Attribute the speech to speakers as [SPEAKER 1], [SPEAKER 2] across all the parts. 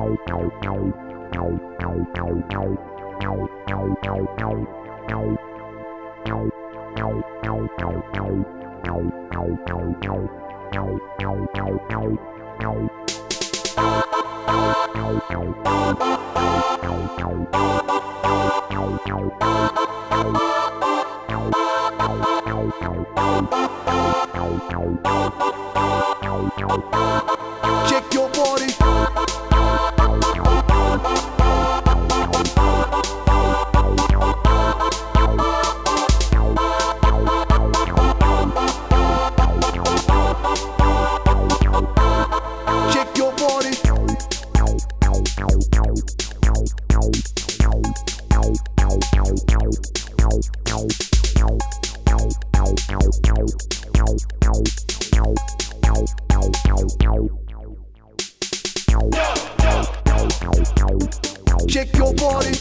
[SPEAKER 1] Shake your body. Shake your body. Shake your body.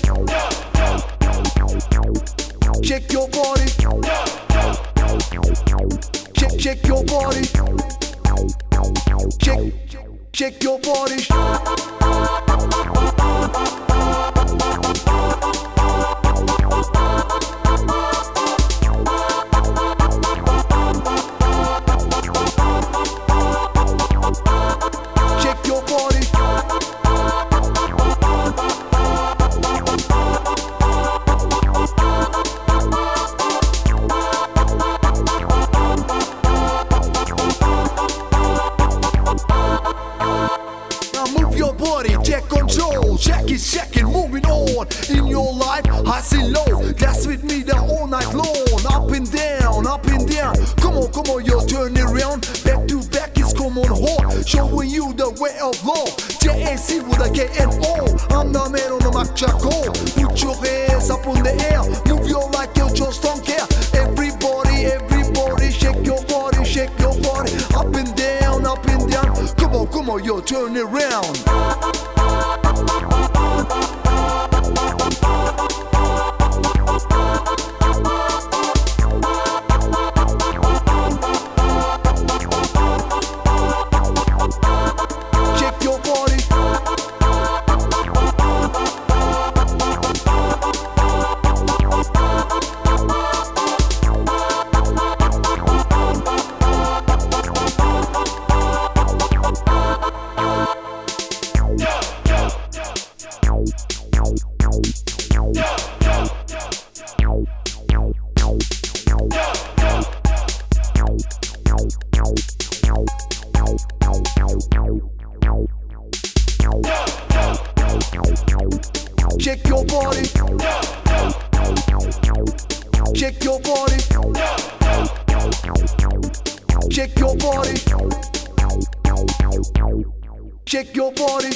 [SPEAKER 1] Shake your body. Shake your body. Shake your body. Shake your body. Move your body, take control. Check it, moving on. In your life, high and low. Dance with me the all night long. Up and down, up and down. Come on, you're turning around. Back to back is come on hard. Showing you the way of love. JAC with a KNO. I'm the man on the Mac Chaco. Put your hands up on the air. Move your like you just don't care. Everybody, shake your body, shake your body. Up and down, up and down. Come on, you're turning around. Shake your body. Shake your body. Shake your body. Shake your body. Shake your body.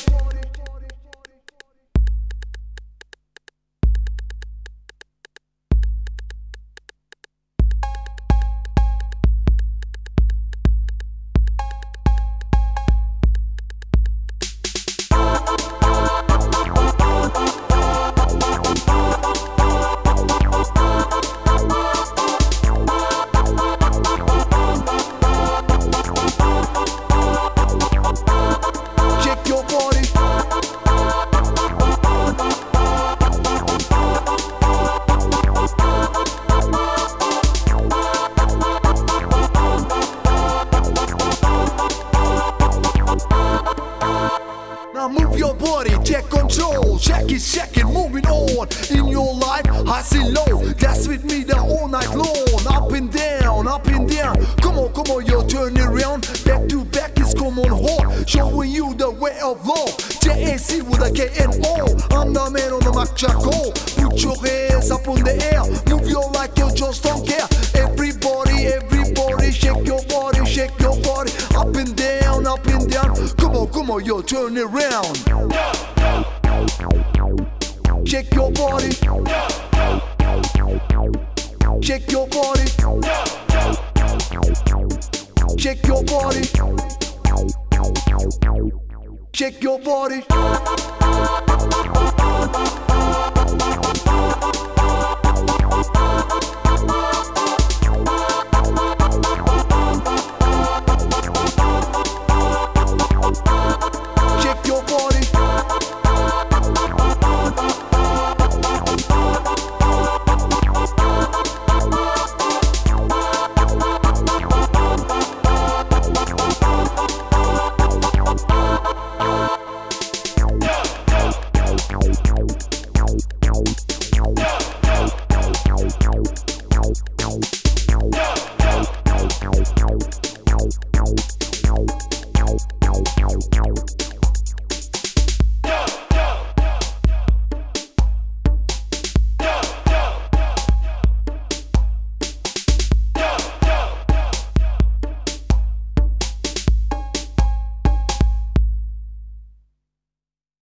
[SPEAKER 1] Move your body, take control. Check it, moving on. In your life, high and low. Dance with me the all night long. Up and down, up and down. Come on, you're turning around. Back to back is come on hard. Showing you the way of love. JAC with a KNO. I'm the man on the Mac Chaco. Put your hands up on the air. Move your like you just don't care. Everybody, shake your body, shake your body. Up and down, up and down. Come on, you're turning around. Shake your body. Shake your body. Shake your body. Shake your body.